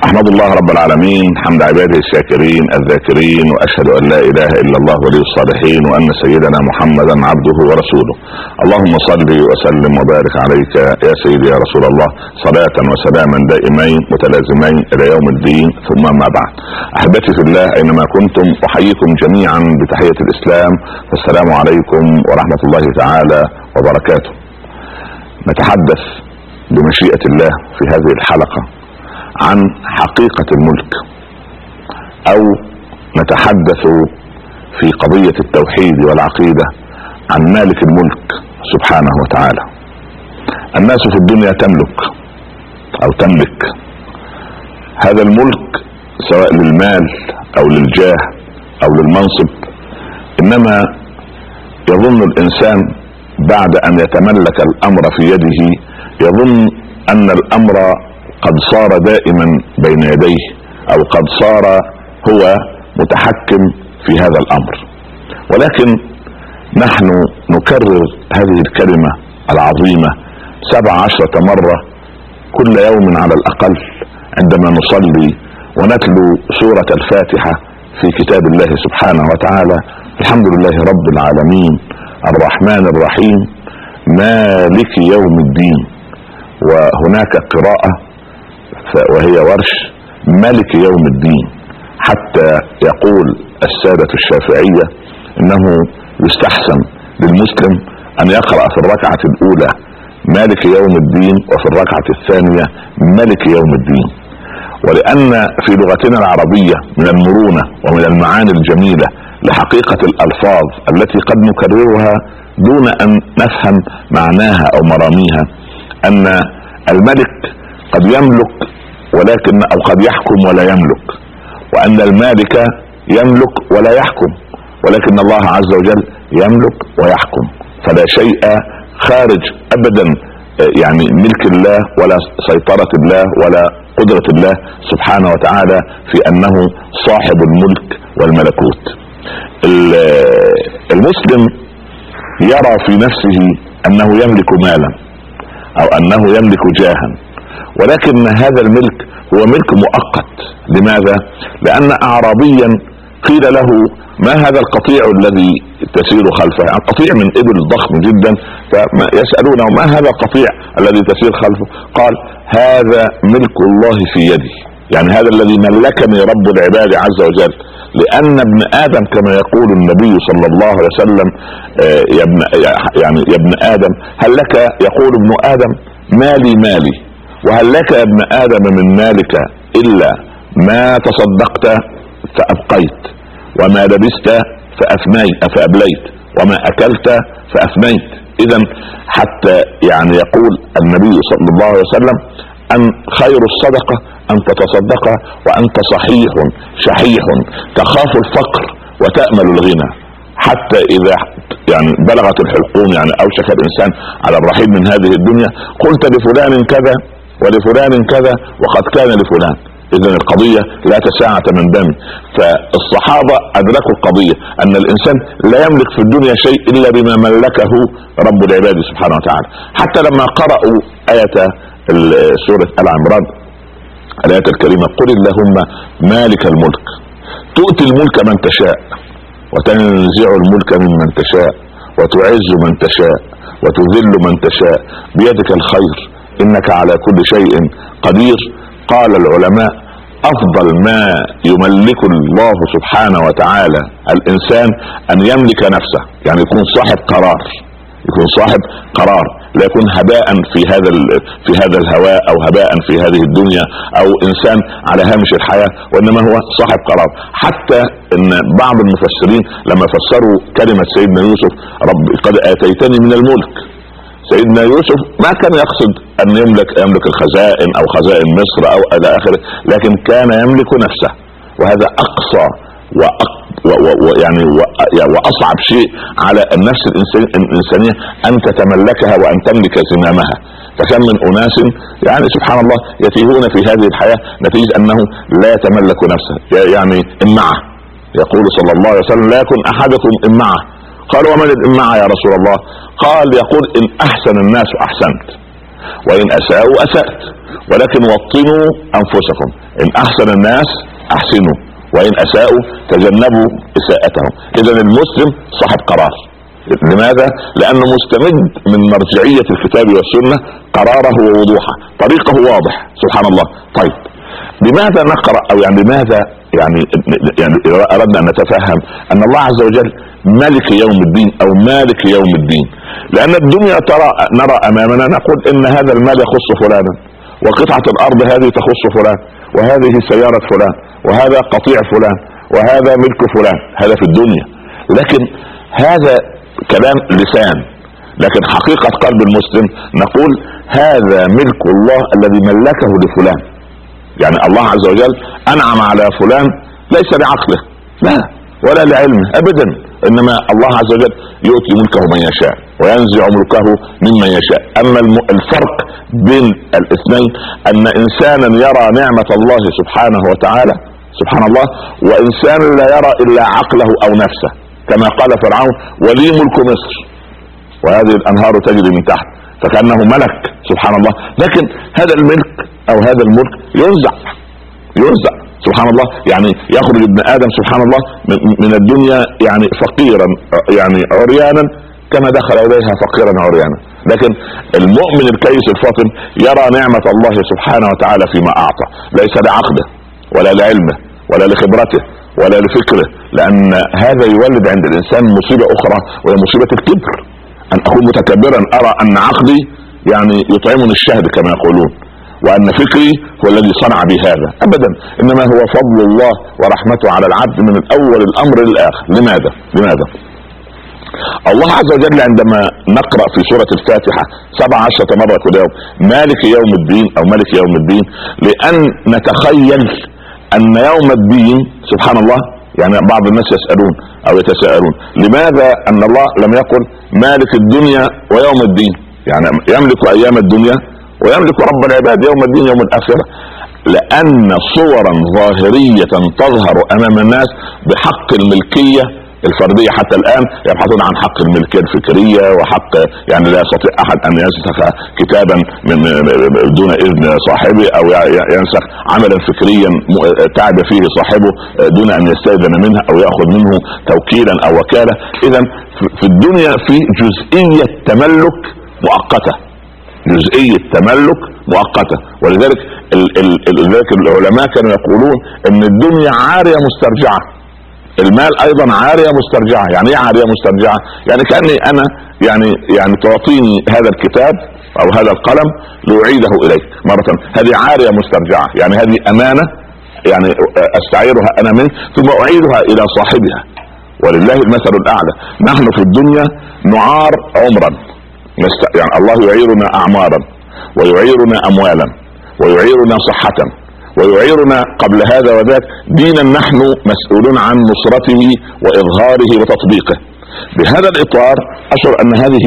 احمد الله رب العالمين حمد عباده الشاكرين الذاكرين، واشهد ان لا اله الا الله ولي الصالحين، وان سيدنا محمدا عبده ورسوله. اللهم صل وسلم وبارك عليك يا سيدي يا رسول الله، صلاة وسلاما دائمين متلازمين الى يوم الدين، ثم ما بعد. احبتي في الله اينما كنتم، احييكم جميعا بتحية الاسلام، فالسلام عليكم ورحمة الله تعالى وبركاته. نتحدث بمشيئة الله في هذه الحلقة عن حقيقة الملك، او نتحدث في قضية التوحيد والعقيدة عن مالك الملك سبحانه وتعالى. الناس في الدنيا تملك او تملك هذا الملك، سواء للمال او للجاه او للمنصب، انما يظن الانسان بعد ان يتملك الامر في يده يظن ان الامر قد صار دائما بين يديه، او قد صار هو متحكم في هذا الامر. ولكن نحن نكرر هذه الكلمة العظيمة 17 مرة كل يوم على الاقل عندما نصلي ونتلو سورة الفاتحة في كتاب الله سبحانه وتعالى. الحمد لله رب العالمين الرحمن الرحيم مالك يوم الدين. وهناك قراءة وهي ورش ملك يوم الدين، حتى يقول السادة الشافعية انه يستحسن للمسلم ان يقرأ في الركعة الاولى مالك يوم الدين، وفي الركعة الثانية ملك يوم الدين. ولان في لغتنا العربية من المرونة ومن المعاني الجميلة لحقيقة الالفاظ التي قد نكررها دون ان نفهم معناها او مراميها، ان الملك قد يملك ولكن او قد يحكم ولا يملك، وان المالك يملك ولا يحكم، ولكن الله عز وجل يملك ويحكم. فلا شيء خارج ابدا يعني ملك الله ولا سيطرة الله ولا قدرة الله سبحانه وتعالى في انه صاحب الملك والملكوت. المسلم يرى في نفسه انه يملك مالا او انه يملك جاها، ولكن هذا الملك هو ملك مؤقت. لماذا؟ لان اعرابيا قيل له ما هذا القطيع الذي تسير خلفه؟ قطيع من ابل ضخم جدا، فيسألونه ما هذا القطيع الذي تسير خلفه؟ قال هذا ملك الله في يدي، يعني هذا الذي ملكني رب العباد عز وجل. لان ابن ادم كما يقول النبي صلى الله عليه وسلم يا ابن ادم هل لك، يقول ابن ادم مالي مالي، وهل لك يا ابن ادم من مالك الا ما تصدقت فابقيت، وما لبست فابليت، وما اكلت فافنيت. اذا حتى يعني يقول النبي صلى الله عليه وسلم ان خير الصدقة ان تتصدق وانت صحيح شحيح تخاف الفقر وتأمل الغنى، حتى اذا يعني بلغت الحلقوم، يعني اوشك الانسان على الرحيل من هذه الدنيا، قلت لفلان كذا ولفلان كذا وقد كان لفلان. اذن القضية لا تساعة من دم. فالصحابة ادركوا القضية ان الانسان لا يملك في الدنيا شيء الا بما ملكه رب العباد سبحانه وتعالى. حتى لما قرأوا آية سورة آل عمران الآية الكريمة قل اللهم مالك الملك تؤتي الملك من تشاء وتنزع الملك ممن تشاء وتعز من تشاء وتذل من تشاء بيدك الخير انك على كل شيء قدير. قال العلماء افضل ما يملك الله سبحانه وتعالى الانسان ان يملك نفسه، يعني يكون صاحب قرار، يكون صاحب قرار، لا يكون هباء في هذا الهواء او هباء في هذه الدنيا او انسان على هامش الحياة، وانما هو صاحب قرار. حتى ان بعض المفسرين لما فسروا كلمة سيدنا يوسف رب قد اتيتني من الملك، سيدنا يوسف ما كان يقصد ان يملك الخزائن او خزائن مصر او الى اخره، لكن كان يملك نفسه، وهذا اقصى واصعب شيء على النفس الانسانية ان تتملكها وان تملك زمامها. فكم من اناس يعني سبحان الله يتيهون في هذه الحياة نتيجة انه لا يتملك نفسه. يعني امعة، يقول صلى الله عليه وسلم لا يكن احدكم امعة. قال ومن الامعة يا رسول الله؟ قال يقول ان احسن الناس احسنت، وإن أساءوا أسأت، ولكن وطنوا أنفسكم، إن أحسن الناس أحسنوا، وإن أساءوا تجنبوا إساءتهم. إذا المسلم صاحب قرار. لماذا؟ لأنه مستمد من مرجعية الكتاب والسنة، قراره ووضوحه، طريقه واضح. سبحان الله. طيب لماذا نقرأ، أو يعني لماذا يعني أردنا أن نتفهم أن الله عز وجل ملك يوم الدين أو مالك يوم الدين؟ لأن الدنيا نرى أمامنا نقول إن هذا المال يخص فلانا، وقطعة الأرض هذه تخص فلان، وهذه سيارة فلان، وهذا قطيع فلان، وهذا ملك فلان. هذا في الدنيا، لكن هذا كلام لسان. لكن حقيقة قلب المسلم نقول هذا ملك الله الذي ملكه لفلان. يعني الله عز وجل أنعم على فلان ليس لعقله لا ولا لعلمه أبدا، إنما الله عز وجل يؤتي ملكه من يشاء وينزع ملكه ممن يشاء. أما الفرق بين الاثنين أن إنسانا يرى نعمة الله سبحانه وتعالى سبحان الله، وإنسان لا يرى إلا عقله أو نفسه، كما قال فرعون ولي ملك مصر وهذه الأنهار تجري من تحت، فكأنه ملك سبحان الله. لكن هذا الملك أو هذا الملك ينزع سبحان الله. يعني يخرج ابن آدم سبحان الله من الدنيا يعني فقيرا يعني عريانا كما دخل إليها فقيرا عريانا. لكن المؤمن الكيس الفاطن يرى نعمة الله سبحانه وتعالى فيما أعطى، ليس لعقله ولا لعلمه ولا لخبرته ولا لفكره، لأن هذا يولد عند الإنسان مصيبة أخرى، وهي مصيبة الكبر. أن أكون متكبرا أرى أن عقلي يعني يطعمني الشهد كما يقولون، وأن فكري هو الذي صنع بي هذا. أبدا، إنما هو فضل الله ورحمته على العبد من الأول الأمر للآخر. لماذا؟ الله عز وجل عندما نقرأ في سورة الفاتحة 17 مرة كل يوم مالك يوم الدين أو ملك يوم الدين، لأن نتخيل أن يوم الدين سبحان الله، يعني بعض الناس يسألون أو يتساءلون لماذا أن الله لم يقل مالك الدنيا ويوم الدين، يعني يملك أيام الدنيا ويملك رب العباد يوم الدين يوم الآخرة. لأن صورا ظاهرية تظهر أمام الناس بحق الملكية الفردية حتى الآن يبحثون عن حق الملكية الفكرية وحق، يعني لا يستطيع أحد أن ينسخ كتابا دون إذن صاحبه أو ينسخ عملا فكريا تعب فيه صاحبه دون أن يستأذن منه أو يأخذ منه توكيلا أو وكالة. إذا في الدنيا في جزئية تملك مؤقتة، جزئية تملك مؤقتة. ولذلك العلماء كانوا يقولون ان الدنيا عارية مسترجعة، المال ايضا عارية مسترجعة. يعني ايه عارية مسترجعة؟ يعني كأني انا يعني تعطيني هذا الكتاب او هذا القلم لأعيده اليك مرة، هذه عارية مسترجعة، يعني هذه امانة يعني استعيرها انا منك ثم اعيدها الى صاحبها. ولله المثل الاعلى. نحن في الدنيا نعار عمرا، يعني الله يعيرنا اعمارا ويعيرنا اموالا ويعيرنا صحة ويعيرنا قبل هذا وذاك دينا نحن مسؤولون عن نصرته واظهاره وتطبيقه. بهذا الاطار اشعر ان هذه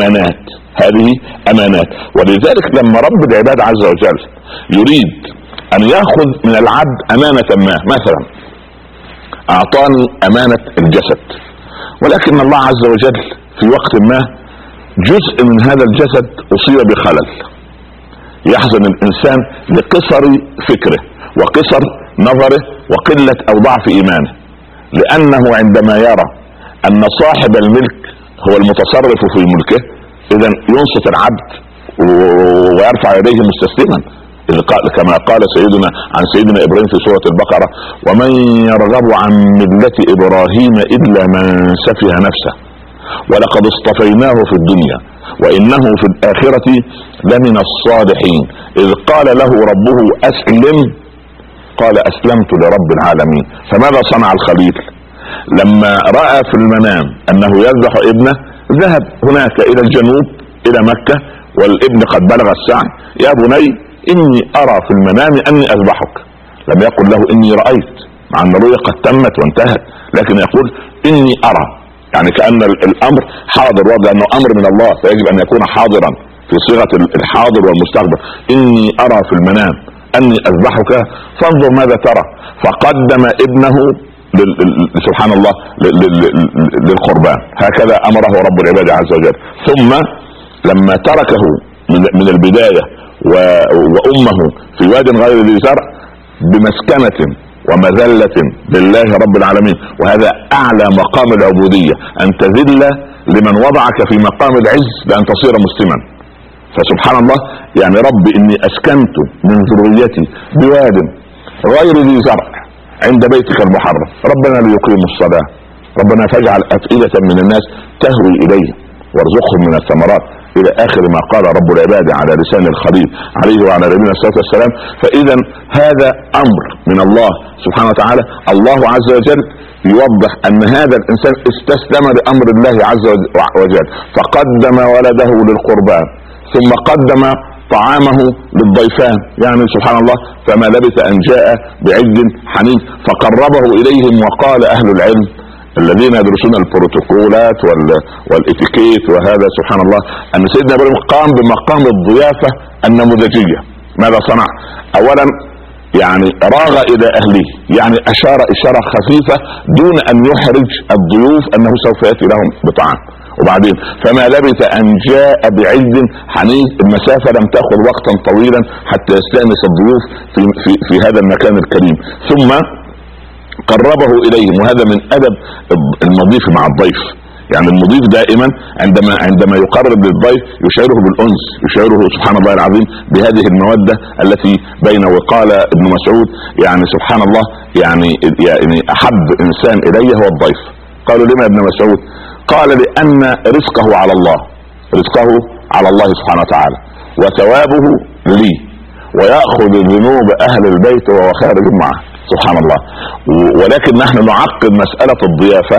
امانات. ولذلك لما رب العباد عز وجل يريد ان ياخذ من العبد امانة ما، مثلا اعطاني امانة الجسد، ولكن الله عز وجل في وقت ما جزء من هذا الجسد اصيب بخلل، يحزن الانسان لقصر فكره وقصر نظره وقلة او ضعف ايمانه، لانه عندما يرى ان صاحب الملك هو المتصرف في ملكه اذا ينصت العبد ويرفع يديه مستسلما، كما قال عن سيدنا ابراهيم في سورة البقرة ومن يرغب عن ملة ابراهيم الا من سفه نفسه ولقد اصطفيناه في الدنيا وانه في الاخرة لمن الصالحين اذ قال له ربه اسلم قال اسلمت لرب العالمين. فماذا صنع الخليل؟ لما رأى في المنام انه يذبح ابنه ذهب هناك الى الجنوب الى مكة والابن قد بلغ السعي، يا بني اني ارى في المنام اني اذبحك. لم يقل له اني رأيت، مع ان الرؤيا قد تمت وانتهت، لكن يقول اني ارى، يعني كأن الامر حاضر، لانه امر من الله فيجب ان يكون حاضرا في صيغة الحاضر والمستقبل. اني ارى في المنام اني اذبحك فانظر ماذا ترى، فقدم ابنه سبحان الله للقربان. هكذا امره رب العباد عز وجل. ثم لما تركه من البداية وأمه في واد غير ذي زرع بمسكنة ومذلة لله رب العالمين. وهذا أعلى مقام العبودية، أن تذل لمن وضعك في مقام العز لأن تصير مسلما. فسبحان الله، يعني رب إني أسكنت من ذريتي بواد غير ذي زرع عند بيتك المحرم، ربنا ليقيموا الصلاة، ربنا فاجعل أفئدة من الناس تهوي إليه وارزقهم من الثمرات، إلى آخر ما قال رب العباد على لسان الخليل عليه وعلى نبينا الصلاة والسلام. فإذا هذا أمر من الله سبحانه وتعالى. الله عز وجل يوضح أن هذا الإنسان استسلم لأمر الله عز وجل، فقدم ولده للقربان ثم قدم طعامه للضيفان، يعني سبحان الله. فما لبث أن جاء بعجل حنيف فقربه إليهم. وقال أهل العلم الذين يدرسون البروتوكولات والاتيكيت وهذا سبحان الله، ان سيدنا ابراهيم قام بمقام الضيافة النموذجية. ماذا صنع؟ اولا يعني راغ الى اهله، يعني اشار اشارة خفيفة دون ان يحرج الضيوف انه سوف ياتي لهم بطعام. وبعدين فما لبث ان جاء بعجل حنيف، المسافة لم تاخذ وقتا طويلا حتى يستأنس الضيوف في هذا المكان الكريم. ثم قربه اليهم، وهذا من ادب المضيف مع الضيف. يعني المضيف دائما عندما يقرب للضيف يشعره بالانس، يشعره سبحان الله العظيم بهذه المودة التي بينه. وقال ابن مسعود يعني سبحان الله، يعني احب انسان الي هو الضيف. قالوا لما ابن مسعود؟ قال لان رزقه على الله، رزقه على الله سبحانه وتعالى، وثوابه لي، ويأخذ ذنوب اهل البيت وهو خارج معه. سبحان الله. ولكن نحن نعقد مسألة الضيافة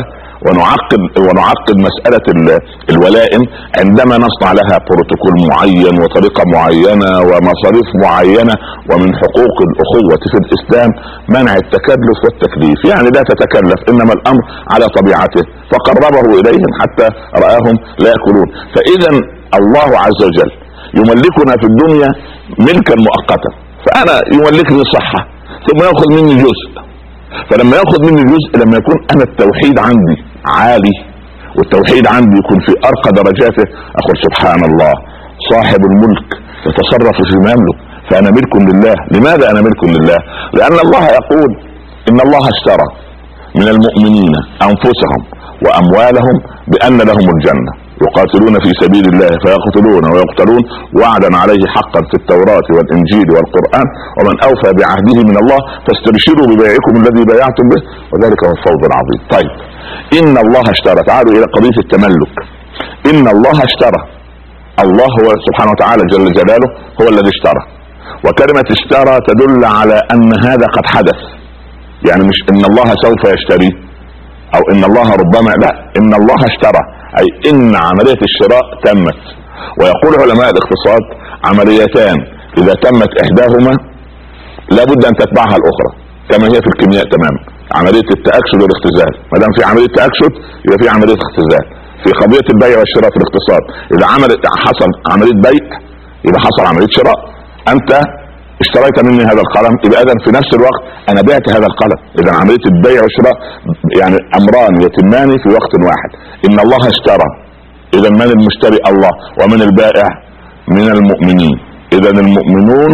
ونعقد مسألة الولائم عندما نصنع لها بروتوكول معين وطريقة معينة ومصاريف معينة. ومن حقوق الأخوة في الإسلام منع التكلف والتكليف، يعني لا تتكلف، إنما الأمر على طبيعته. فقربه إليهم حتى رآهم لا يأكلون. فإذا الله عز وجل يملكنا في الدنيا ملكا مؤقتا، فأنا يملكني صحة ثم يأخذ مني جزء. فلما يأخذ مني جزء، لما يكون أنا التوحيد عندي عالي والتوحيد عندي يكون في أرقى درجاته، أقول سبحان الله صاحب الملك يتصرف في ما يملك، فأنا ملك لله. لماذا أنا ملك لله؟ لأن الله يقول إن الله اشترى من المؤمنين أنفسهم وأموالهم بأن لهم الجنة، يقاتلون في سبيل الله فيقتلون ويقتلون وعدا عليه حقا في التوراة والإنجيل والقرآن، ومن أوفى بعهده من الله فاستبشروا ببيعكم الذي بايعتم به وذلك هو الفوز العظيم. طيب، إن الله اشترى، تعالوا إلى قضية التملك. إن الله اشترى، الله هو سبحانه وتعالى جل جلاله هو الذي اشترى. وكلمة اشترى تدل على أن هذا قد حدث، يعني مش إن الله سوف يشتري أو إن الله ربما، لا، إن الله اشترى، أي إن عملية الشراء تمت. ويقول علماء الاقتصاد عمليتان إذا تمت إحداهما لابد أن تتبعها الأخرى، كما هي في الكيمياء تماما. عملية التأكسد والاختزال، ما دام في عملية تأكسد يبقى في عملية اختزال. في قضية البيع والشراء في الاقتصاد، إذا حصل عملية بيع يبقى حصل عملية شراء. أنت اشتريت مني هذا القلم، يبقى اذا في نفس الوقت انا بعت هذا القلم. اذا عملية البيع والشراء يعني امران يتمان في وقت واحد. ان الله اشترى، اذا من المشتري؟ الله. ومن البائع؟ من المؤمنين. اذا المؤمنون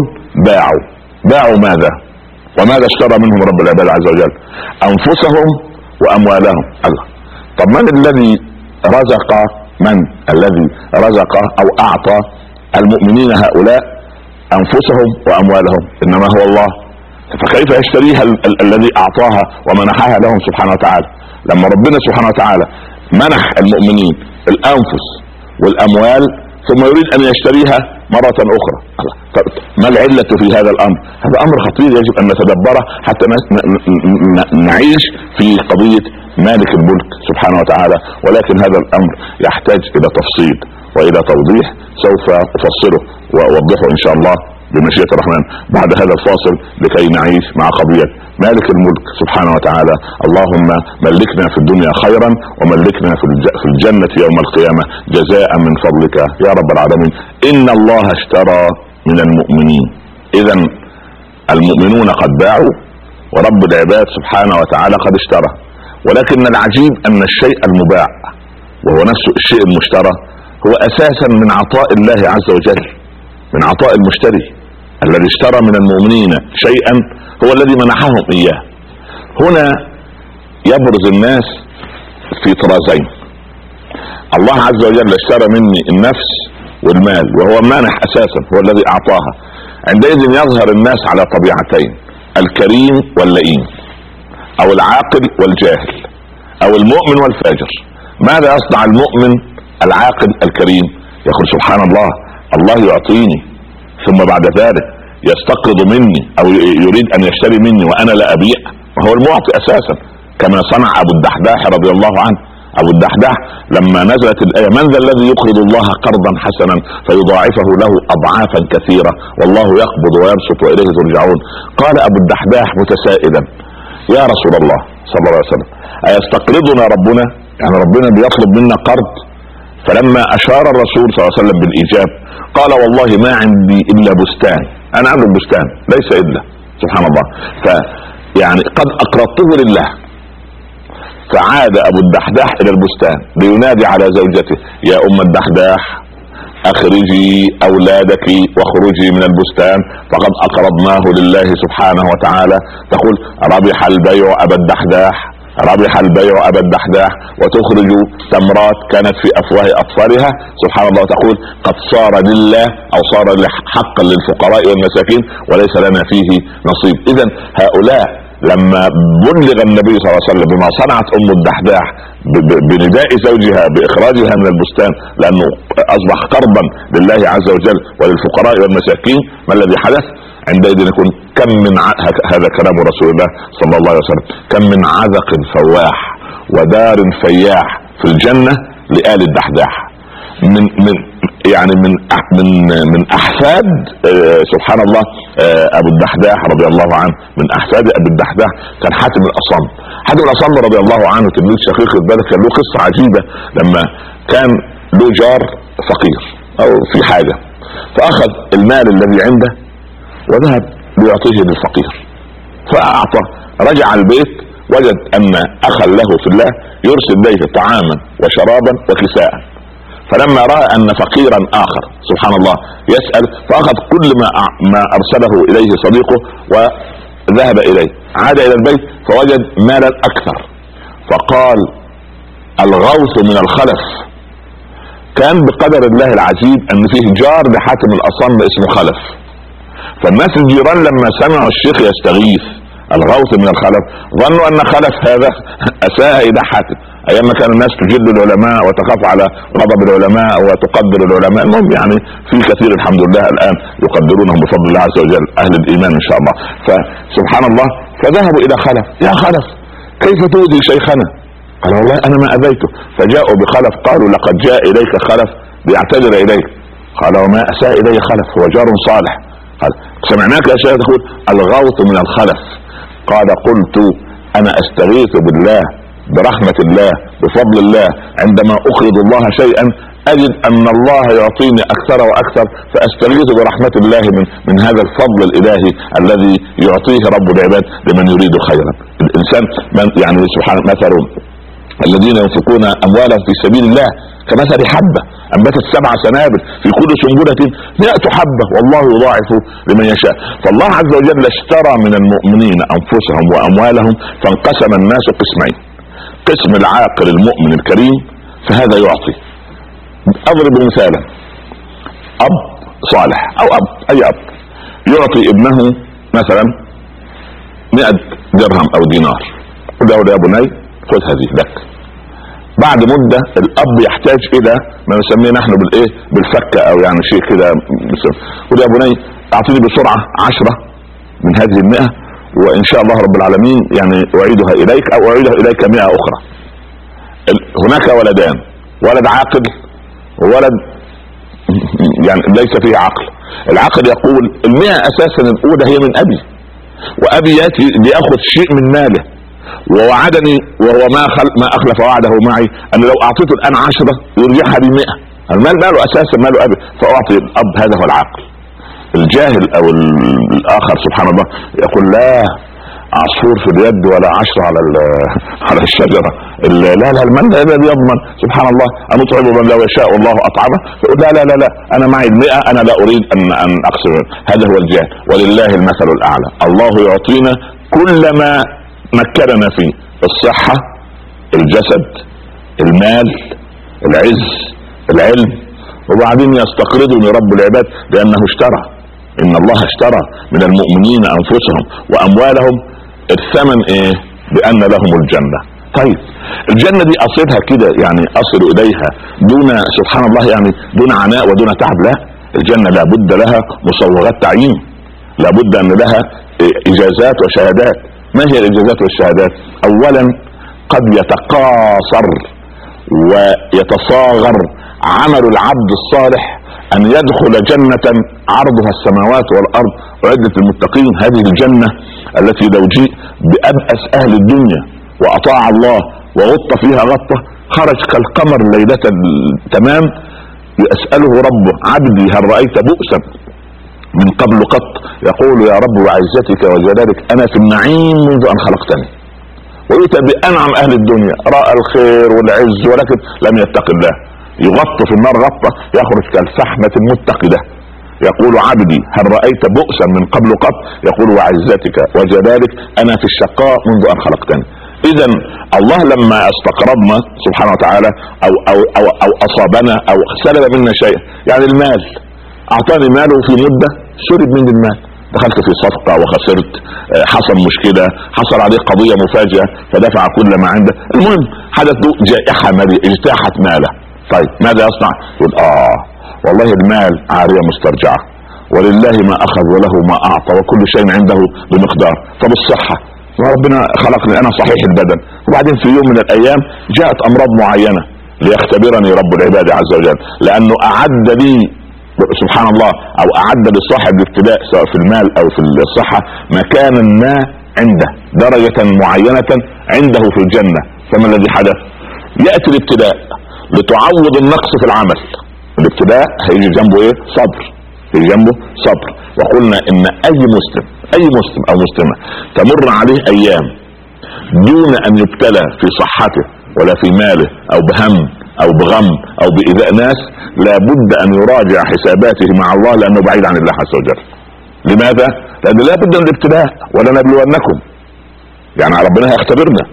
باعوا ماذا؟ وماذا اشترى منهم رب العباد عز وجل؟ انفسهم واموالهم. الله. طب من الذي رزق او اعطى المؤمنين هؤلاء انفسهم واموالهم؟ انما هو الله. فكيف يشتريها الذي اعطاها ومنحها لهم سبحانه وتعالى؟ لما ربنا سبحانه وتعالى منح المؤمنين الانفس والاموال ثم يريد ان يشتريها مرة اخرى، ما العلة في هذا الامر؟ هذا امر خطير يجب ان نتدبره حتى نعيش في قضية مالك الملك سبحانه وتعالى. ولكن هذا الامر يحتاج الى تفصيل والى توضيح، سوف افصله واوضحه ان شاء الله بمشيئة الرحمن بعد هذا الفاصل، لكي نعيش مع قضية مالك الملك سبحانه وتعالى. اللهم ملكنا في الدنيا خيرا وملكنا في الجنة يوم القيامة جزاء من فضلك يا رب العالمين. إن الله اشترى من المؤمنين، إذا المؤمنون قد باعوا ورب العباد سبحانه وتعالى قد اشترى. ولكن العجيب أن الشيء المباع وهو نفس الشيء المشترى هو أساسا من عطاء الله عز وجل. من عطاء المشتري الذي اشترى من المؤمنين شيئا هو الذي منحهم اياه. هنا يبرز الناس في طرازين. الله عز وجل اشترى مني النفس والمال وهو مانح اساسا، هو الذي اعطاها. عندئذ يظهر الناس على طبيعتين، الكريم واللئيم، او العاقل والجاهل، او المؤمن والفاجر. ماذا يصنع المؤمن العاقل الكريم؟ يقول سبحان الله، الله يعطيني ثم بعد ذلك يستقرض مني او يريد ان يشتري مني وانا لا ابيع، وهو المعطي اساسا، كما صنع ابو الدحداح رضي الله عنه. ابو الدحداح لما نزلت الايه من ذا الذي يقرض الله قرضا حسنا فيضاعفه له اضعافا كثيره والله يقبض ويبسط واليه ترجعون، قال ابو الدحداح متسائلا يا رسول الله صلى الله عليه وسلم ايستقرضنا ربنا؟ يعني ربنا بيطلب منا قرض؟ فلما اشار الرسول صلى الله عليه وسلم بالايجاب قال والله ما عندي الا بستان، انا عندي بستان ليس الا، سبحان الله. يعني قد اقرضته لله. فعاد ابو الدحداح الى البستان لينادي على زوجته يا ام الدحداح اخرجي اولادك واخرجي من البستان فقد اقرضناه لله سبحانه وتعالى. تقول ربح البيع ابا الدحداح، ربح البيع ابا الدحداح، وتخرج تمرات كانت في افواه اطفالها سبحان الله، تقول قد صار لله او صار حقا للفقراء والمساكين وليس لنا فيه نصيب. اذا هؤلاء لما بلغ النبي صلى الله عليه وسلم بما صنعت ام الدحداح بنداء زوجها باخراجها من البستان لانه اصبح قرضا لله عز وجل وللفقراء والمساكين، ما الذي حدث؟ عندئذ يكون كم من هذا كلام رسول الله صلى الله عليه وسلم، كم من عذق فواح ودار فياح في الجنة لآل الدحداح، من احفاد سبحان الله ابو الدحداح رضي الله عنه. من احفاد ابو الدحداح كان حاتم الاصم. حاتم الاصم رضي الله عنه تلميذ شقيق البلد، كان له قصة عجيبة لما كان له جار فقير او في حاجة، فاخذ المال الذي عنده وذهب ليعطيه للفقير فاعطى. رجع البيت وجد ان اخا له في الله يرسل اليه طعاما وشرابا وكساء، فلما راى ان فقيرا اخر سبحان الله يسأل فاخذ كل ما ارسله اليه صديقه وذهب اليه. عاد الى البيت فوجد مالا اكثر، فقال الغوث من الخلف. كان بقدر الله العجيب ان فيه جار لحاتم الاصم اسمه خلف، فالناس الجيران لما سمعوا الشيخ يستغيث الغوث من الخلف ظنوا ان خلف هذا اساء الى حاتم. ايام ما كان الناس تجل العلماء وتخاف على غضب العلماء وتقدر العلماء، المهم يعني في كثير الحمد لله الان يقدرونهم بفضل الله عز وجل اهل الايمان ان شاء الله. فسبحان الله فذهبوا الى خلف، يا خلف كيف تؤذي شيخنا؟ قال والله انا ما اذيته. فجاءوا بخلف قالوا لقد جاء اليك خلف ليعتذر اليك. قال وما اساء الي خلف، هو جار صالح. قال سمعناك يا شيخ تقول الغوث من الخلف. قال قلت انا استغيث بالله برحمة الله بفضل الله، عندما اقرض الله شيئا اجد ان الله يعطيني اكثر واكثر فاستغيث برحمة الله من هذا الفضل الالهي الذي يعطيه رب العباد لمن يريد خيرا. الانسان من يعني سبحان مثل الذين ينفقون اموالهم في سبيل الله كمثل حبة انبتت 7 سنابل في كل سنبلة 100 حبة والله يضاعف لمن يشاء. فالله عز وجل اشترى من المؤمنين انفسهم واموالهم فانقسم الناس قسمين، قسم العاقل المؤمن الكريم فهذا يعطي. اضرب مثالا، اب صالح او اي اب يعطي ابنه مثلا 100 درهم او دينار، قل له يا بني خذ هذه لك. بعد مدة الاب يحتاج الى ما نسميه نحن بالفكة او يعني شيء كده، قل يا بني اعطيني بسرعة 10 من هذه 100 وان شاء الله رب العالمين يعني اعيدها اليك او اعيدها اليك 100 اخرى. هناك ولدان، ولد عاقل وولد يعني ليس فيه عقل. العقل يقول 100 اساسا الاولى هي من ابي، وابي ياتي ليأخذ شيء من ماله ووعدني وهو ما اخلف وعده معي ان لو اعطيته الان 10 يرجعها لي 100. المال ماله اساسا ماله ابي، فاعطي الاب. هذا هو العقل. الجاهل او الاخر سبحان الله يقول لا، عصفور في اليد ولا 10 على الشجرة. لا المن لا يضمن. سبحان الله، أن أطعم من لو يشاء الله أطعمه. لا أنا معي 100، أنا لا أريد أن أقسم. هذا هو الجهل. ولله المثل الأعلى. الله يعطينا كل ما مكننا فيه: الصحة، الجسد، المال، العز، العلم، وبعدين يستقرضني رب العباد لأنه اشترى. إن الله اشترى من المؤمنين أنفسهم وأموالهم. الثمن إيه؟ بأن لهم الجنة. طيب الجنة دي أصلها كده يعني أصل إليها دون سبحان الله يعني دون عناء ودون تعب؟ لا، الجنة لابد لها مصوغات تعيين، لابد أن لها إجازات وشهادات. ما هي الإجازات والشهادات؟ أولا قد يتقاصر ويتصاغر عمل العبد الصالح أن يدخل جنة عرضها السماوات والأرض وعدة المتقين. هذه الجنة التي لو جيء بأبأس أهل الدنيا وأطاع الله وغط فيها غطة خرج كالقمر ليلة تمام. يسأله ربه: عبدي هل رأيت بؤسا من قبل قط؟ يقول: يا رب وعزتك وجلالك أنا في النعيم منذ أن خلقتني. ويؤتى بأنعم أهل الدنيا، رأى الخير والعز ولكن لم يتق الله، يغطى في النار غطة يخرج كالفحمة المتقدة. يقول: عبدي هل رأيت بؤسا من قبل قط؟ يقول: وعزتك وجلالك أنا في الشقاء منذ أن خلقتني. إذا الله لما استقرضنا سبحانه وتعالى أو أصابنا أو سلب منا شيء، يعني المال، أعطاني ماله في مدة سلب مني المال، دخلت في صفقة وخسرت، حصل مشكلة، حصل عليه قضية مفاجئة فدفع كل ما عنده، المهم حدث له جائحة مالية اجتاحت ماله. طيب ماذا يصنع؟ يقول: والله المال عارية مسترجعة، ولله ما أخذ وله ما أعطى وكل شيء عنده بمقدار. طب الصحة، ربنا خلقني أنا صحيح البدن، وبعدين في يوم من الأيام جاءت أمراض معينة ليختبرني رب العباد عز وجل، لأنه أعد لي سبحان الله أو أعد لصاحب الابتلاء سواء في المال أو في الصحة مكانا ما عنده، درجة معينة عنده في الجنة. فما الذي حدث؟ يأتي الابتلاء لتعوض النقص في العمل. الابتلاء هيجي جنبه ايه؟ صبر. هيجي جنبه صبر. وقلنا ان اي مسلم او مسلمة تمر عليه ايام دون ان يبتلى في صحته ولا في ماله او بهم او بغم او بايذاء ناس، لابد ان يراجع حساباته مع الله لانه بعيد عن الله عز وجل. لماذا؟ لان لابد من الابتلاء، ولنبلونكم، يعني ربنا هيختبرنا،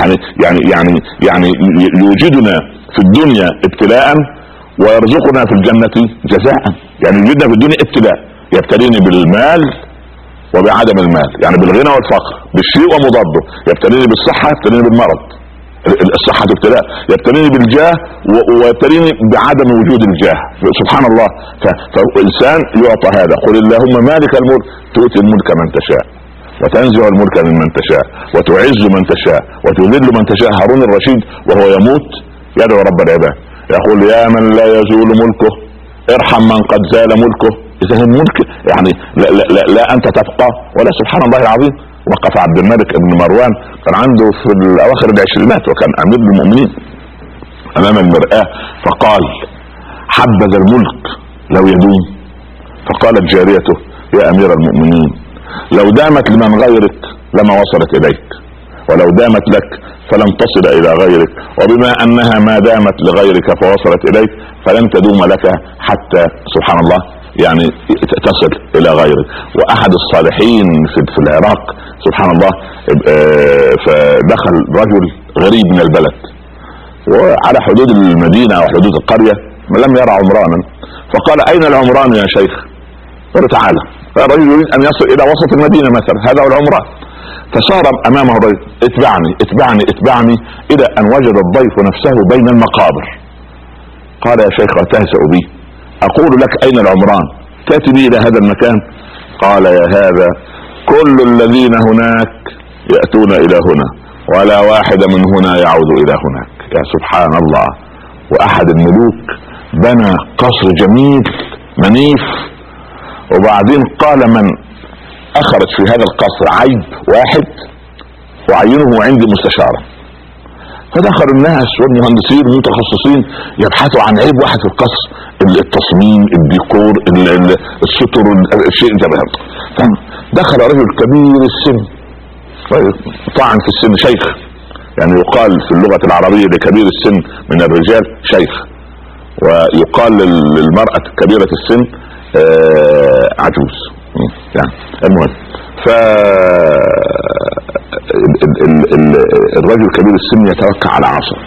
يعني يوجدنا في الدنيا ابتلاء ويرزقنا في الجنة جزاء. يعني يوجدنا في الدنيا ابتلاء، يبتليني بالمال وبعدم المال، يعني بالغنى والفقر، بالشيء ومضاده. يبتليني بالصحة، يبتليني بالمرض، الصحة ابتلاء، يبتليني بالجاه ويبتليني بعدم وجود الجاه. سبحان الله. فالإنسان يعطى هذا: قل اللهم مالك الملك تؤتي الملك من تشاء وتنزع الملك ممن تشاء وتعز من تشاء وتذل من تشاء. هارون الرشيد وهو يموت يدعو رب العباد يقول: يا من لا يزول ملكه ارحم من قد زال ملكه. اذا الملك يعني لا انت تبقى ولا. سبحان الله العظيم. وقف عبد الملك ابن مروان، كان عنده في اواخر العشرينات وكان امير المؤمنين، امام المرآة فقال: حبذا الملك لو يدوم. فقالت جاريته: يا امير المؤمنين لو دامت لمن غيرك لما وصلت اليك، ولو دامت لك فلن تصل الى غيرك، وبما انها ما دامت لغيرك فوصلت اليك فلن تدوم لك حتى سبحان الله يعني تصل الى غيرك. واحد الصالحين في العراق سبحان الله فدخل رجل غريب من البلد وعلى حدود المدينة وحدود القرية لم يرى عمرانا، فقال: اين العمران يا شيخ؟ قال: تعالى. الرجل يريد ان يصل الى وسط المدينة مثلا، هذا هو العمران. فصار امامه الرجل: اتبعني اتبعني اتبعني، الى ان وجد الضيف نفسه بين المقابر. قال: يا شيخ وتهزأ بي، اقول لك اين العمران تأتي بي الى هذا المكان؟ قال: يا هذا كل الذين هناك يأتون الى هنا ولا واحد من هنا يعود الى هناك. يا سبحان الله. واحد الملوك بنى قصر جميل منيف، وبعدين قال: من اخرج في هذا القصر عيب واحد وعينه عندي مستشارا. فدخل الناس والمهندسين والمتخصصين يبحثوا عن عيب واحد في القصر، التصميم، الديكور، الستر، الشيء ده. دخل رجل كبير السن طعن في السن شيخ، يعني يقال في اللغة العربية لكبير السن من الرجال شيخ، ويقال للمرأة كبيرة السن عجوز يعني. المهم الرجل كبير السن يتوكل على عصا،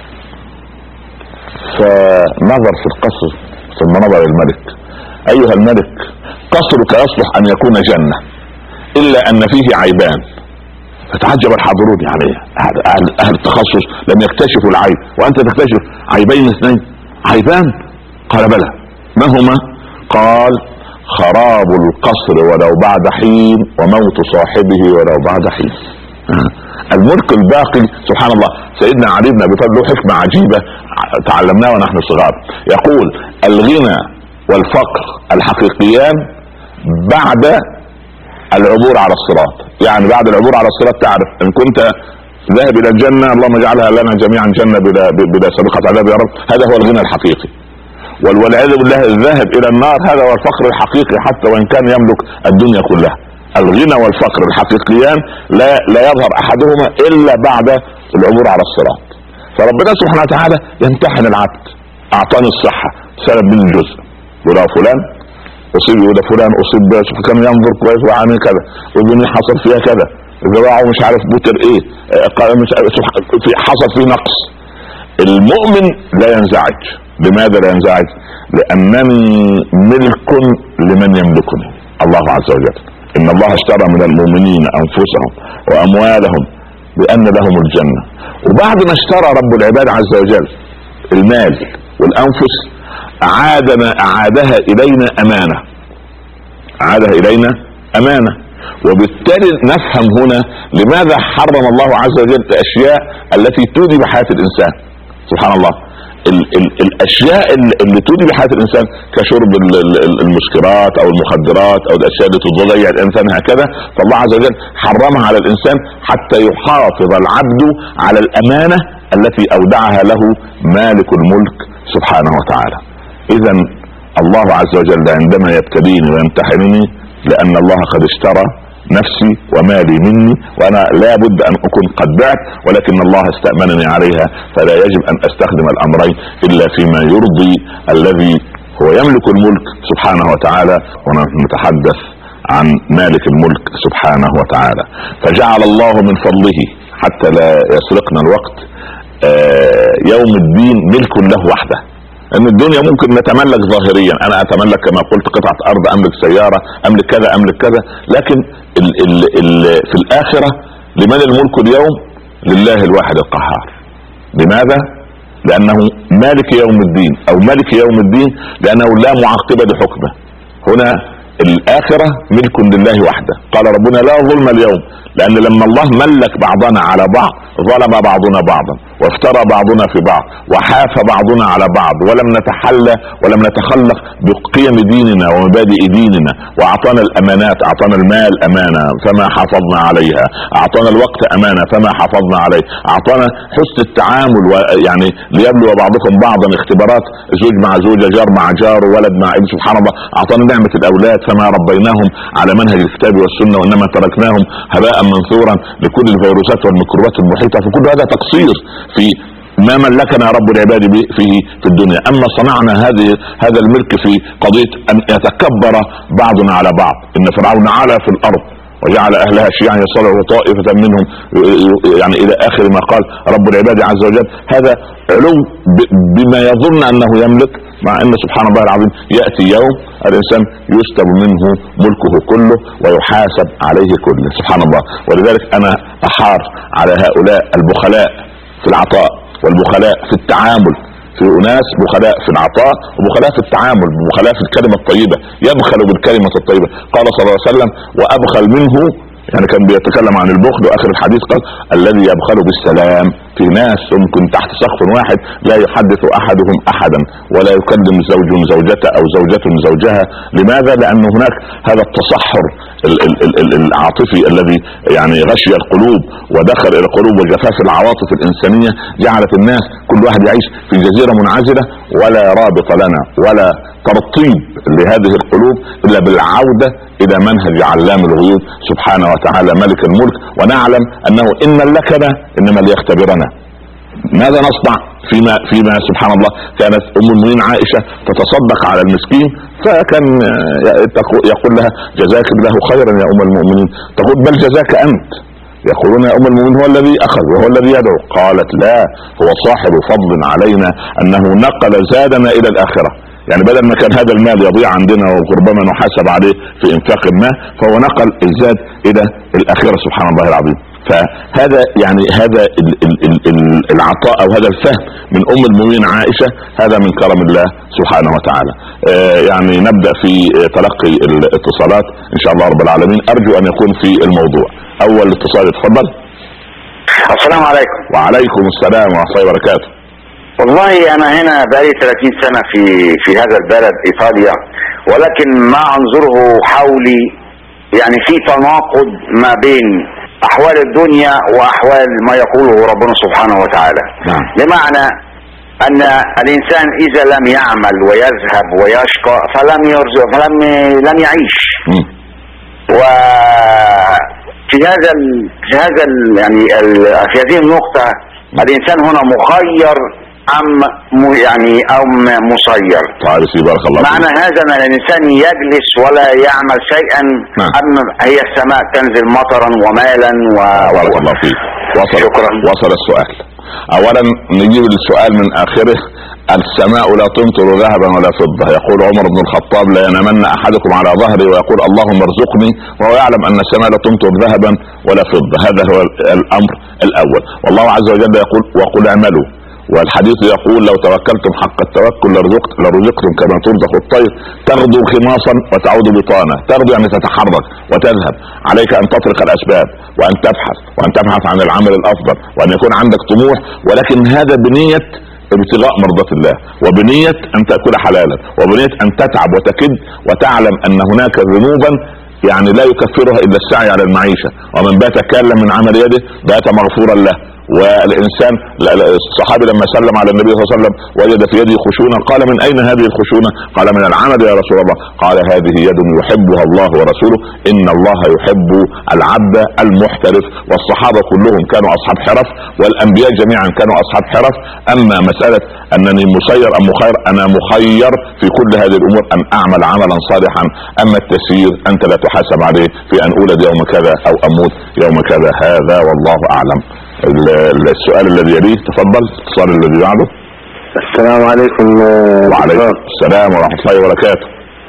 فنظر في القصر ثم نظر الملك: ايها الملك، قصرك يصلح ان يكون جنة الا ان فيه عيبان. فتعجب الحاضرون، يعني اهل التخصص لم يكتشفوا العيب وانت تكتشف عيبين اثنين. عيبان؟ قال بلى. ما هما؟ قال: خراب القصر ولو بعد حين، وموت صاحبه ولو بعد حين. الملك الباقي سبحان الله. سيدنا علي بن ابي طالب له حكمة عجيبة تعلمناها ونحن صغار، يقول: الغنى والفقر الحقيقيان بعد العبور على الصراط. يعني بعد العبور على الصراط تعرف ان كنت ذاهب الى الجنة، اللهم اجعلها لنا جميعا جنة بلا سابقة عذاب يا رب، هذا هو الغنى الحقيقي. والعياذ بالله الذاهب الى النار هذا هو الفقر الحقيقي، حتى وان كان يملك الدنيا كلها. الغنى والفقر الحقيقيان لا يظهر احدهما الا بعد العبور على الصراط. فربنا سبحانه وتعالى يمتحن العبد. اعطاني الصحة سلب من الجزء، ولا فلان اصيب، ولا فلان اصيب كان ينظر كويس وعامل كذا، والدنيا حصل فيها كذا، ذراعه مش عارف بوتر ايه، حصل فيه نقص. المؤمن لا ينزعج. لماذا لا ينزعج؟ لانني ملك لمن يملكني، الله عز وجل. ان الله اشترى من المؤمنين انفسهم واموالهم بان لهم الجنة. وبعد ما اشترى رب العباد عز وجل المال والانفس اعادها الينا امانة، اعادها الينا امانة. وبالتالي نفهم هنا لماذا حرم الله عز وجل الاشياء التي تودي بحياة الانسان. سبحان الله. الاشياء اللي تودي بحياة الانسان كشرب المسكرات او المخدرات او الاشياء اللي تضيع الانسان هكذا، فالله عز وجل حرمها على الانسان حتى يحافظ العبد على الامانة التي اودعها له مالك الملك سبحانه وتعالى. اذا الله عز وجل عندما يبتليني ويمتحنني لان الله قد اشترى نفسي ومالي مني، وانا لا بد ان اكون قد بعت، ولكن الله استأمنني عليها، فلا يجب ان استخدم الامرين الا فيما يرضي الذي هو يملك الملك سبحانه وتعالى. ونحن نتحدث عن مالك الملك سبحانه وتعالى. فجعل الله من فضله حتى لا يسرقنا الوقت يوم الدين ملك له وحده. ان الدنيا ممكن نتملك ظاهريا، انا اتملك كما قلت قطعة ارض، املك سيارة، املك كذا املك كذا، لكن في الاخرة لمن الملك اليوم؟ لله الواحد القهار. لماذا؟ لانه مالك يوم الدين، او ملك يوم الدين لانه لا معقب لحكمه. هنا الاخرة ملك لله وحده. قال ربنا: لا ظلم اليوم، لان لما الله ملك بعضنا على بعض ظلم بعضنا بعضا، وافترى بعضنا في بعض، وحاف بعضنا على بعض، ولم نتحلى ولم نتخلق بقيم ديننا ومبادئ ديننا. واعطانا الامانات، اعطانا المال امانة فما حافظنا عليها، اعطانا الوقت امانة فما حافظنا عليه، اعطانا حسن التعامل، يعني ليبلو بعضكم بعضا، اختبارات زوج مع زوجة، جار مع جار، ولد مع ابن. سبحان الله. اعطانا نعمة الاولاد فما ربيناهم على منهج الكتاب والسنة، وانما تركناهم هباء منثورا لكل الفيروسات والميكروبات المحيطة. فكل هذا تقصير في ما ملكنا رب العباد فيه في الدنيا. اما صنعنا هذا الملك في قضية ان يتكبر بعضنا على بعض. ان فرعون علا في الارض وجعل اهلها شيعا يصلع طائفة منهم، يعني الى اخر ما قال رب العباد عز وجل. هذا علو بما يظن انه يملك، مع ان سبحان الله العظيم يأتي يوم الانسان يسلب منه ملكه كله ويحاسب عليه كله. سبحان الله. ولذلك انا احار على هؤلاء البخلاء في العطاء والبخلاء في التعامل. في اناس بخلاء في العطاء وبخلاء في التعامل، بخلاء في الكلمة الطيبة، يبخل بالكلمة الطيبة. قال صلى الله عليه وسلم: وابخل منه، يعني كان بيتكلم عن البخل، واخر الحديث قال: الذي يبخل بالسلام. في ناس ممكن تحت سقف واحد لا يحدث احدهم احدا، ولا يكلم زوج زوجته او زوجة زوجها. لماذا؟ لان هناك هذا التصحر العاطفي الذي يعني غشي القلوب ودخل الى القلوب، وجفاف العواطف الانسانيه جعلت الناس كل واحد يعيش في جزيره منعزله، ولا رابط لنا ولا ترطيب لهذه القلوب الا بالعوده الى منهج علام الغيوب سبحانه وتعالى ملك الملك. ونعلم انه ان ملكنا انما ليختبرنا. ماذا نصنع فيما سبحان الله كانت ام المؤمنين عائشه تتصدق على المسكين، فكان يقول لها جزاك الله خيرا يا ام المؤمنين، تقول بل جزاك انت. يقولون يا ام المؤمنين هو الذي اخذ وهو الذي يدعو، قالت لا، هو صاحب فضل علينا انه نقل زادنا الى الاخره. يعني بدل ما كان هذا المال يضيع عندنا وربما نحاسب عليه في انفاق ما، فهو نقل الزاد الى الاخره سبحان الله العظيم. فهذا يعني هذا العطاء او هذا الفهم من ام المؤمنين عائشه، هذا من كرم الله سبحانه وتعالى. يعني نبدا في تلقي الاتصالات ان شاء الله رب العالمين. ارجو ان يكون في الموضوع. اول اتصال اتفضل. السلام عليكم. وعليكم السلام ورحمه الله وبركاته. والله انا هنا بقالي 30 سنه في هذا البلد ايطاليا، ولكن ما انظره حولي يعني في تناقض ما بين احوال الدنيا واحوال ما يقوله ربنا سبحانه وتعالى. بمعنى ان الانسان اذا لم يعمل ويذهب ويشقى لم يعيش. وفي هذا يعني في هذه النقطة الانسان هنا مخير او مسير. بارك الله. معنى هذا ان الانسان يجلس ولا يعمل شيئا ام هي السماء تنزل مطرا ومالا بارك الله فيك. وصل السؤال. اولا نجيب السؤال من اخره. السماء لا تمطر ذهبا ولا فضة. يقول عمر بن الخطاب لا ينامن احدكم على ظهري ويقول اللهم ارزقني، وهو يعلم ان السماء لا تمطر ذهبا ولا فضة. هذا هو الامر الاول. والله عز وجل يقول وقل اعملوا، والحديث يقول لو توكلتم حق التوكل لرزقتم كما ترزق الطير تغدو خماصا وتعود بطانا. تغدو يعني تتحرك وتذهب. عليك ان تطرق الاسباب وان تبحث عن العمل الافضل، وان يكون عندك طموح، ولكن هذا بنية ابتغاء مرضات الله، وبنية ان تأكل حلالا، وبنية ان تتعب وتكد وتعلم ان هناك ذنوبا يعني لا يكفرها الا السعي على المعيشة. ومن بات كالا من عمل يده بات مغفورا له. والانسان الصحابي لما سلم على النبي صلى الله عليه وسلم وجد في يده خشونة، قال من اين هذه الخشونة؟ قال من العمل يا رسول الله. قال هذه يد يحبها الله ورسوله، ان الله يحب العبد المحترف. والصحابة كلهم كانوا اصحاب حرف، والانبياء جميعا كانوا اصحاب حرف. اما مسألة انني مسير ام مخير، انا مخير في كل هذه الامور ان اعمل عملا صالحا. اما التسيير انت لا تحاسب عليه في ان اولد يوم كذا او اموت يوم كذا. هذا والله اعلم. السؤال الذي يليه تفضل. الاتصال الذي بعده. السلام عليكم. وعليكم السلام ورحمة الله وبركاته.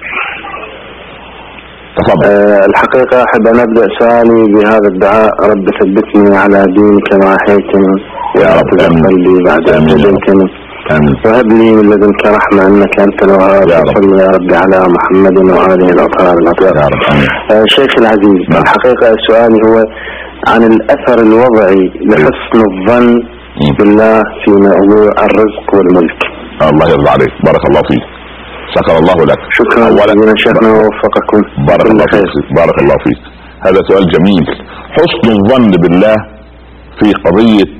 تفضل. الحقيقة احب ان ابدأ سؤالي بهذا الدعاء: رب ثبتني على دينك ما احييتني يا رب قلبي بعد ان هديتني وهب لي من لدنك رحمة انك انت الوهاب. صل يا رب على محمد وآله الاطهار الاطهار. شيخ العزيز، الحقيقة سؤالي هو عن الاثر الوضعي لحسن الظن بالله في موضوع الرزق والملك. الله يرضى عليك. بارك الله فيك. شكر الله لك. شكرا جزيلا شيخنا ووفقكم. بارك الله فيك. بارك الله فيك. هذا سؤال جميل. حسن الظن بالله في قضية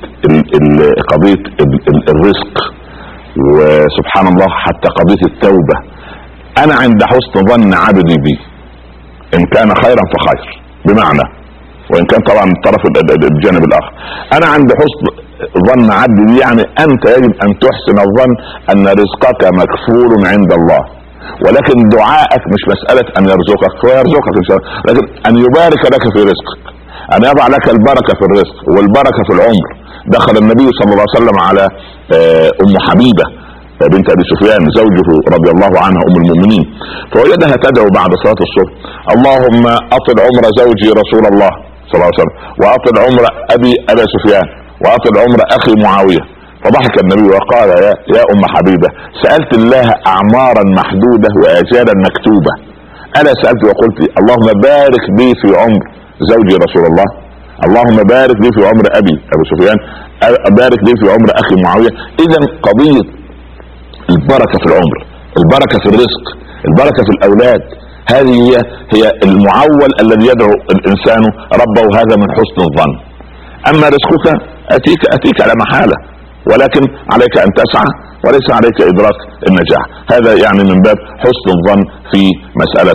الرزق، وسبحان الله حتى قضية التوبة. انا عند حسن ظن عبدي بي، ان كان خيرا فخير، بمعنى وان كان طبعا الطرف الجانب الاخر. انا عند حسن ظن عبدي بي يعني انت يجب ان تحسن الظن ان رزقك مكفول عند الله، ولكن دعائك مش مسألة ان يرزقك، هو يرزقك ان شاء الله، لكن ان يبارك لك في رزقك، ان يضع لك البركة في الرزق والبركة في العمر. دخل النبي صلى الله عليه وسلم على ام حبيبة بنت ابي سفيان زوجه رضي الله عنها ام المؤمنين، فوجدها تدعو بعد صلاة الصبح: اللهم اطل عمر زوجي رسول الله صلى الله عليه وسلم، واطل عمر ابي سفيان، واطل عمر اخي معاوية. فضحك النبي وقال: يا ام حبيبة، سألت الله اعمارا محدودة واجالا مكتوبة، انا سألت وقلت اللهم بارك لي في عمر زوجي رسول الله، اللهم بارك لي في عمر ابي سفيان، بارك لي في عمر اخي معاوية. اذا قضية البركة في العمر، البركة في الرزق، البركة في الاولاد، هذه هي المعول الذي يدعو الانسان ربه، هذا من حسن الظن. اما رزقك اتيك على محالة، ولكن عليك ان تسعى وليس عليك ادراك النجاح. هذا يعني من باب حسن الظن في مسألة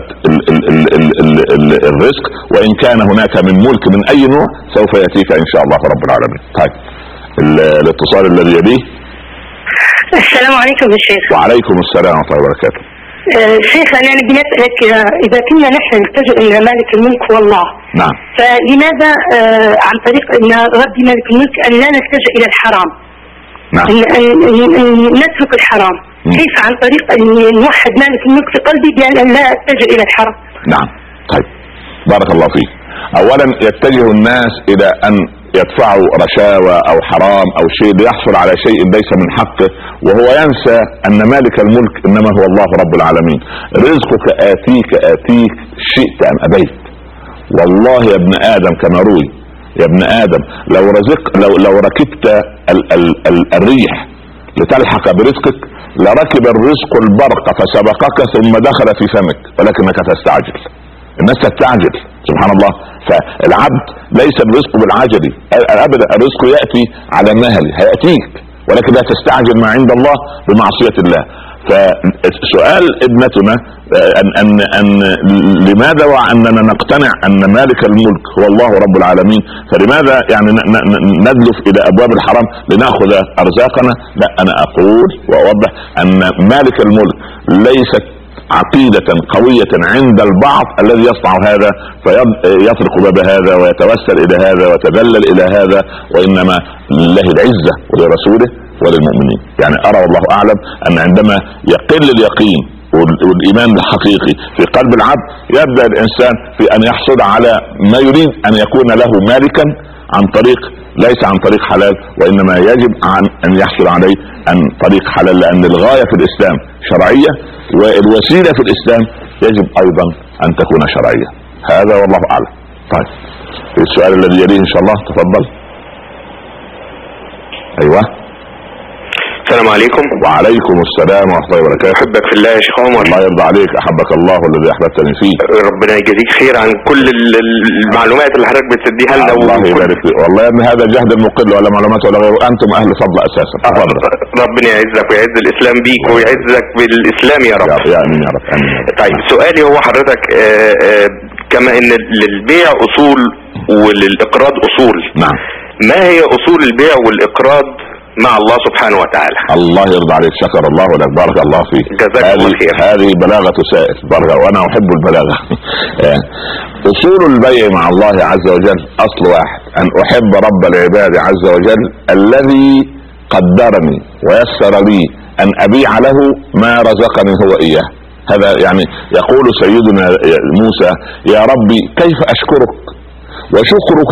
الرزق، وان كان هناك من ملك من اي نوع سوف يأتيك ان شاء الله رب العالمين. طيب الاتصال الذي يليه. السلام عليكم يا شيخ. وعليكم السلام ورحمة الله وبركاته. شيخ انا بنسألك اذا كنا نحن نلتجئ الى مالك الملك والله، نعم، فلماذا عن طريق ان رد مالك الملك ان لا نلتجئ الى الحرام؟ نعم، أن نترك الحرام. كيف عن طريق ان نوحد مالك الملك في قلبي بان لا اتجه الى الحرام؟ نعم. طيب بارك الله فيك. اولا يتجه الناس الى ان يدفعوا رشاوى او حرام او شيء ليحصل على شيء ليس من حقه، وهو ينسى ان مالك الملك انما هو الله رب العالمين. رزقك اتيك شئت ام ابيت. والله يا ابن ادم كما روي، يا ابن ادم لو ركبت الريح لتلحق برزقك لركب الرزق البرق فسبقك ثم دخل في فمك، ولكنك تستعجل. الناس تستعجل سبحان الله. فالعبد ليس الرزق بالعجل ابدا، الرزق ياتي على مهل، هياتيك، ولكن لا تستعجل ما عند الله بمعصية الله. فسؤال ابنتنا أن لماذا وأننا نقتنع أن مالك الملك هو الله رب العالمين، فلماذا يعني ندلف إلى أبواب الحرام لنأخذ أرزاقنا؟ لا، أنا أقول وأوضح أن مالك الملك ليست عقيدة قوية عند البعض الذي يصنع هذا فيطرق باب هذا ويتوسل إلى هذا ويتذلل إلى هذا، وإنما لله العزة ولرسوله وللمؤمنين. يعني أرى والله أعلم أن عندما يقل اليقين والإيمان الحقيقي في قلب العبد يبدأ الإنسان في أن يحصل على ما يريد أن يكون له مالكا عن طريق ليس عن طريق حلال، وإنما يجب أن يحصل عليه عن طريق حلال، لأن الغاية في الإسلام شرعية والوسيلة في الإسلام يجب أيضا أن تكون شرعية. هذا والله أعلم. طيب السؤال الذي يليه إن شاء الله، تفضل. أيوة. السلام عليكم. وعليكم السلام ورحمة الله وبركاته. احبك في الله يا شيخ عمر. الله يرضى عليك، احبك الله الذي احببتني فيه. ربنا يجزيك خير عن كل المعلومات اللي حضرتك بتديها لنا. الله يبارك فيك. والله يا ابني هذا جهد المقل ولا معلومات ولا غيره، انتم اهل فضل اساسا. ربنا يعزك ويعز الاسلام بيك ويعزك بالاسلام يا رب. يا امين يا رب. امين. طيب سؤالي هو حضرتك كما ان للبيع اصول وللاقراض اصول، نعم، ما هي اصول البيع والاقراض مع الله سبحانه وتعالى؟ الله يرضى عليك، شكر الله لك، بارك الله فيك. جزاك الله خير. هذه بلاغة سائل، بارك، وانا احب البلاغة. اصول البيع مع الله عز وجل اصل واحد، ان احب رب العباد عز وجل الذي قدرني ويسر لي ان ابيع له ما رزقني هو اياه. هذا يعني يقول سيدنا موسى: يا ربي كيف اشكرك وشكرك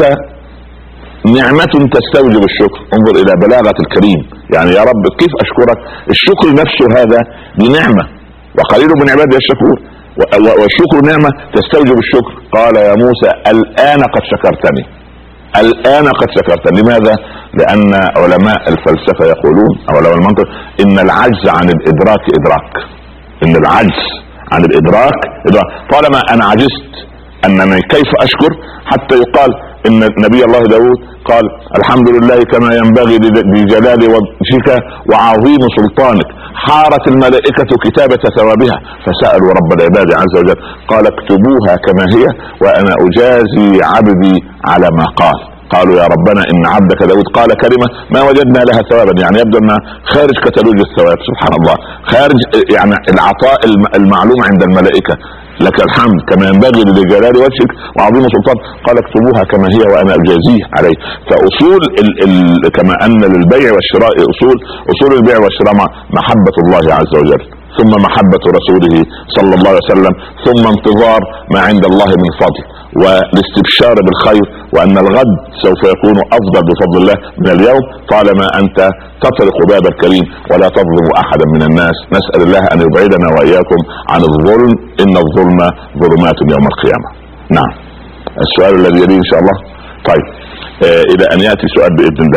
نعمة تستوجب الشكر. انظر الى بلاغة الكريم، يعني يا رب كيف اشكرك، الشكر نفسه هذا بنعمة، وقليل من عبادي الشكور، والشكر نعمة تستوجب الشكر. قال يا موسى: الآن قد شكرتني، الآن قد شكرتني. لماذا؟ لأن علماء الفلسفة يقولون أو علماء المنطق إن العجز عن الإدراك إدراك، إن العجز عن الإدراك إدراك. طالما أنا عجزت أنني كيف أشكر، حتى يقال إن نبي الله داود قال: الحمد لله كما ينبغي لجلال وجهك وعظيم سلطانك، حارت الملائكة كتابة ثوابها فسألوا رب العباد عز وجل قال: اكتبوها كما هي وأنا أجازي عبدي على ما قال. قالوا يا ربنا إن عبدك داود قال كلمة ما وجدنا لها ثوابا. يعني يبدو أنها خارج كتالوج الثواب، سبحان الله، خارج يعني العطاء المعلوم عند الملائكة. لك الحمد كما ينبغي لجلال وجهك وعظيم سلطان. قال: اكتبوها كما هي وانا اجازيه عليه. فاصول كما ان للبيع والشراء اصول البيع والشراء محبة الله عز وجل، ثم محبة رسوله صلى الله عليه وسلم، ثم انتظار ما عند الله من فضل والاستبشار بالخير، وان الغد سوف يكون افضل بفضل الله من اليوم طالما انت تطرق باب الكريم ولا تظلم احدا من الناس. نسأل الله ان يبعدنا واياكم عن الظلم، ان الظلم ظلمات يوم القيامة. نعم. السؤال الذي يليه ان شاء الله. طيب الى ان يأتي سؤال باذن الله.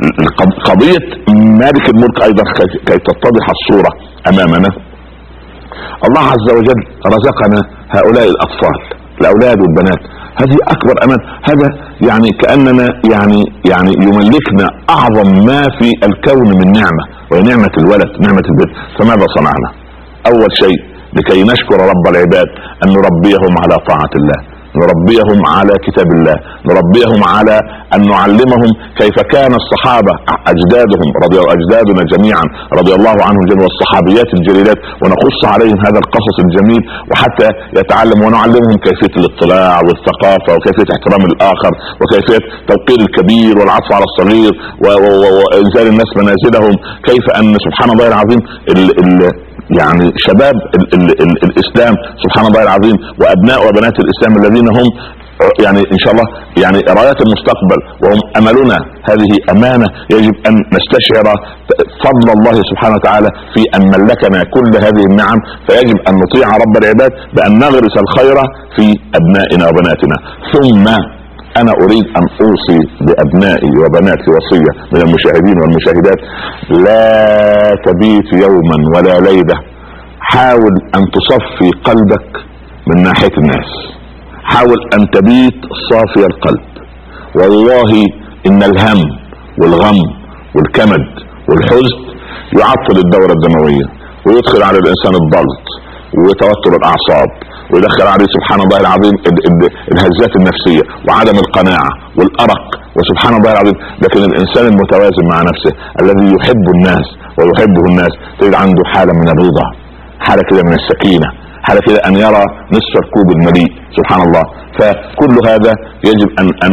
قضية مالك الملك ايضا كي تتضح الصورة امامنا. الله عز وجل رزقنا هؤلاء الأطفال، الأولاد والبنات، هذه أكبر أمان. هذا يعني كأننا يعني يملكنا أعظم ما في الكون من نعمة، وهي نعمة الولد، نعمة البنت. فماذا صنعنا؟ أول شيء لكي نشكر رب العباد أن نربيهم على طاعة الله، نربيهم على كتاب الله، نربيهم على أن نعلمهم كيف كان الصحابة أجدادنا جميعا رضي الله عنهم جميعا، والصحابيات الجليلات، ونقص عليهم هذا القصص الجميل، وحتى يتعلم، ونعلمهم كيفية الاطلاع والثقافة، وكيفية احترام الآخر، وكيفية توقير الكبير والعطف على الصغير، وإنزال الناس منازلهم. كيف أن سبحان الله العظيم يعني شباب الإسلام سبحان الله العظيم، وأبناء وبنات الإسلام الذين هم يعني إن شاء الله يعني رايات المستقبل وهم أملنا، هذه أمانة يجب أن نستشعر فضل الله سبحانه وتعالى في أن ملكنا كل هذه النعم. فيجب أن نطيع رب العباد بأن نغرس الخير في أبنائنا وبناتنا. ثم أنا أريد أن أوصي بأبنائي وبناتي وصية من المشاهدين والمشاهدات: لا تبيت يوما ولا ليلة، حاول أن تصفي قلبك من ناحية الناس، حاول أن تبيت صافي القلب. والله إن الهم والغم والكمد والحزن يعطل الدورة الدموية، ويدخل على الإنسان الضغط وتوتر الأعصاب، ويدخل عليه سبحان الله العظيم الهزات النفسية وعدم القناعة والأرق، وسبحان الله العظيم. لكن الإنسان المتوازن مع نفسه الذي يحب الناس ويحبه الناس تجد عنده حالة من الرضا، حالة كده من السكينة، حالة كده أن يرى نصف الكوب المليء سبحان الله. فكل هذا يجب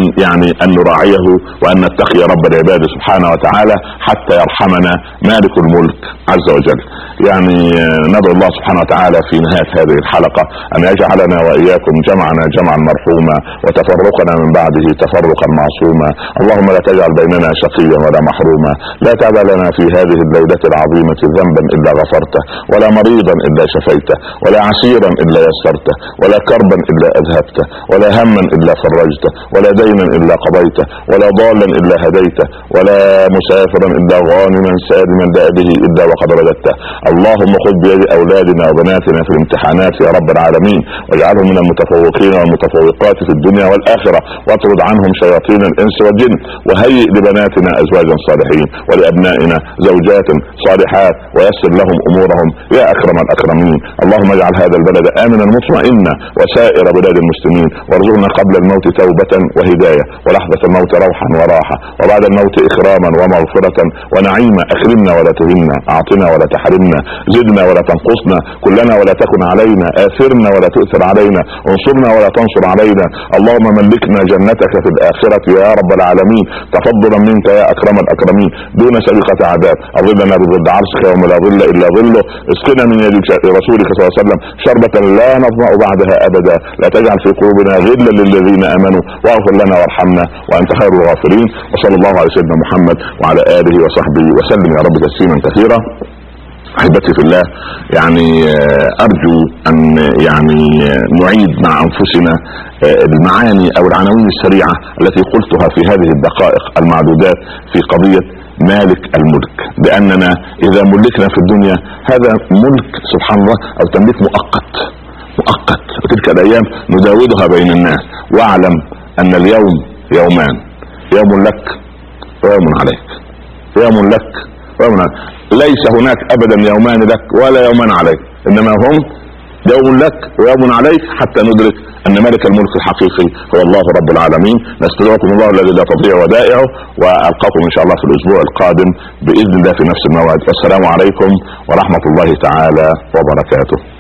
أن نراعيه، وأن نتقي رب العباد سبحانه وتعالى حتى يرحمنا مالك الملك عز وجل. يعني ندعو الله سبحانه وتعالى في نهاية هذه الحلقة أن يجعلنا وإياكم جمعنا جمعا مرحوما، وتفرقنا من بعده تفرقا معصوما. اللهم لا تجعل بيننا شقيا ولا محروما، لا تدع لنا في هذه الليلة العظيمة ذنبا إلا غفرته، ولا مريضا إلا شفيته، ولا عسيرا إلا يسرته، ولا كربا إلا أذهبته، ولا هما إلا فرجته، ولا دينا إلا قضيته، ولا ضالا إلا هديته، ولا مسافرا إلا غانما سالما لا به إلا وقد رددته. اللهم خذ بيد أولادنا وبناتنا في الامتحانات يا رب العالمين، واجعلهم من المتفوقين والمتفوقات في الدنيا والآخرة، واطرد عنهم شياطين الإنس والجن، وهيئ لبناتنا أزواجا صالحين، ولأبنائنا زوجات صالحات، ويسر لهم أمورهم يا أكرم الأكرمين. اللهم اجعل هذا البلد آمنا مطمئنا وسائر بلاد المسلمين، وارزقنا قبل الموت توبة وهداية، ولحظة الموت روحا وراحة، وبعد الموت إكراما ومغفرة ونعيما. أكرمنا ولا تهنا، أعطنا ولا تحرمنا، زدنا ولا تنقصنا، كلنا ولا تكن علينا، آثرنا ولا تؤثر علينا، انصرنا ولا تنصر علينا. اللهم ملكنا جنتك في الآخرة يا رب العالمين، تفضلا منك يا أكرم الأكرمين، دون سابقة عذاب. أظلنا بظل عرشك يوم لا ظل إلا ظله، اسقنا من يد رسولك صلى الله عليه وسلم شربة لا نظمأ بعدها أبدا، لا تجعل في قلوبنا غلا للذين آمنوا، واغفر لنا وارحمنا وأنت خير الغافرين. وصلى الله على سيدنا محمد وعلى آله وصحبه وسلم يا رب تسليما كثيرا. أحبتي في الله، يعني أرجو أن نعيد مع أنفسنا المعاني أو العناوين السريعة التي قلتها في هذه الدقائق المعدودات في قضية مالك الملك. بأننا إذا ملكنا في الدنيا هذا ملك سبحان الله أو تمليك مؤقت، وتلك الأيام نداودها بين الناس. واعلم أن اليوم يومان، يوم لك ويوم عليك، يوم لك ويوم عليك. ليس هناك أبدا يومان لك ولا يومان عليك، إنما هم يوم لك ويوم عليك، حتى ندرك أن ملك الملك الحقيقي هو الله رب العالمين. نستودعكم الله الذي لا تضيع ودائعه، وألقاكم إن شاء الله في الأسبوع القادم بإذن الله في نفس الموعد. والسلام عليكم ورحمة الله تعالى وبركاته.